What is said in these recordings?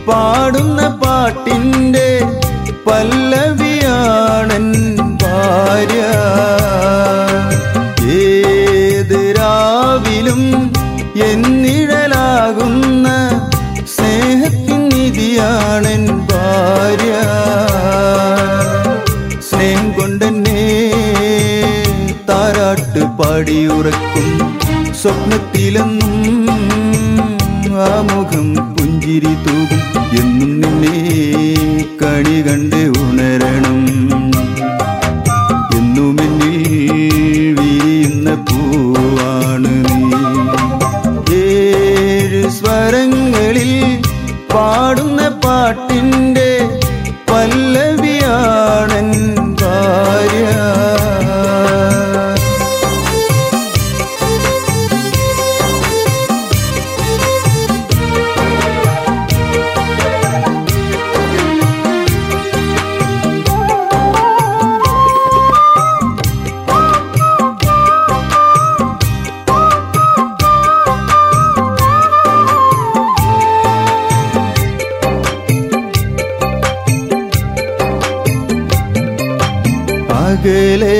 പാടുന്ന പാട്ടിൻ്റെ പല്ലവിയാണൻ ഭാര്യ. ഏത് രാവിലും എന്നിഴലാകുന്ന സ്നേഹത്തിൻ നിധിയാണൻ ഭാര്യ. സ്നേഹം കൊണ്ടെന്നെ താരാട്ട് പാടിയുറക്കും സ്വപ്നത്തിലെന്നും ആ മുഖം പുഞ്ചിരി തൂകും. എന്നും നിന്നെ കണി കണ്ട് ഉണരണം. എന്നും എന്നിൽ വിരിയുന്ന പൂവാണ് നീ. ഏഴ് സ്വരങ്ങളിൽ പാടുന്ന പാട്ടിൻ്റെ പല്ലവിയാണൻ ഭാര്യ. അകലെ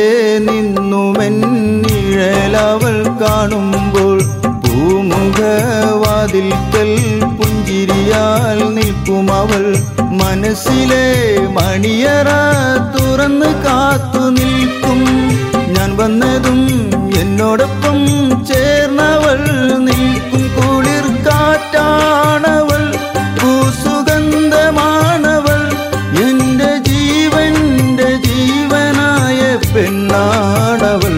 നിന്നുമെന്നിഴലവൾ കാണുമ്പോൾ പൂമുഖവാതിൽക്കൽ പുഞ്ചിരിയാൽ നിൽക്കുമവൾ. മനസ്സിലെ മണിയറ തുറന്ന് കാത്തു നിൽക്കും. ഞാൻ വന്നതും എന്നോടൊപ്പം ചേർന്നവൾ നിൽക്കും. കുളിർ കാറ്റാണവൾ, പൂസുഗന്ധമാണവൾ, എൻ്റെ ജീവൻ്റെ ജീവനായ പെണ്ണാണവൾ.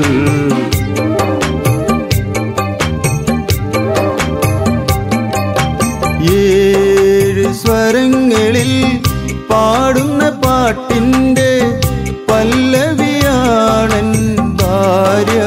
ഏഴ് സ്വരങ്ങളിൽ പാടുന്ന പാട്ടിൻ്റെ പല്ലവിയാണൻ ഭാര്യ.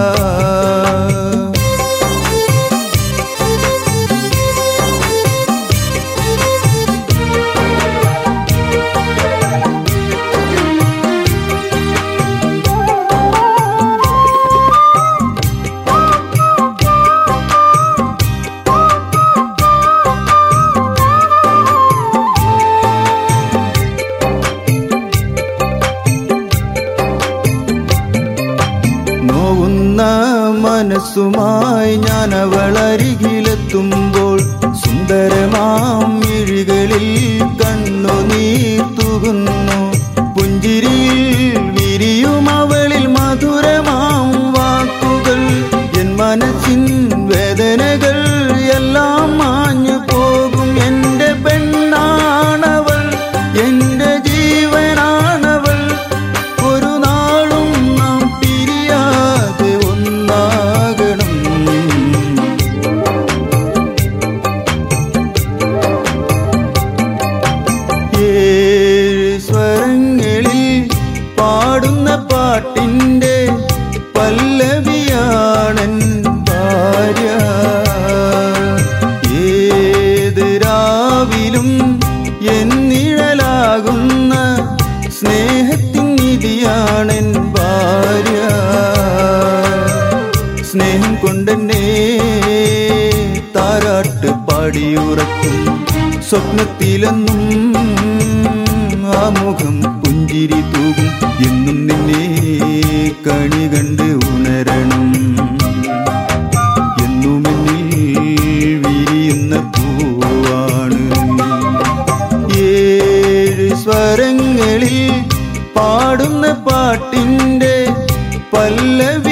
നോവുന്ന മനസ്സുമായി ഞാൻ അവളരികിലെത്തുമ്പോൾ സുന്ദരമാം മിഴികളിൽ കണ്ണുനീർ തൂകുന്നു. പുഞ്ചിരിയിൽ വിരിയും അവളിൽ മധുരമാം വാക്കുകൾ. എൻ മനസ്സിൻ വേദനകൾ എല്ലാം മാഞ്ഞു പോകും. എൻ്റെ പെണ്ണാണവൾ, എൻ്റെ ജീവനാണവൾ. ഒരു നാളും നാം പിരിയാതെ ഒന്നാകണം. ഏഴ് സ്വരങ്ങളിൽ പാടുന്ന പാട്ടിൻ്റെ പല്ലവിയാണൻ ഭാര്യ. ഏത് രാവിലും എന്നിഴലാകുന്ന സ്നേഹത്തിൻ നിധിയാണൻ ഭാര്യ. സ്നേഹം കൊണ്ടെന്നെ താരാട്ട് പാടിയുറക്കും സ്വപ്നത്തിലെന്നും ആ മുഖം പുഞ്ചിരി തൂകും. എന്നും നിന്നെ കണി കണ്ട് ഉണരണം. എന്നും എന്നിൽ വിരിയുന്ന പൂവാണ്. ഏഴ് സ്വരങ്ങളിൽ പാടുന്ന പാട്ടിൻ്റെ പല്ലവി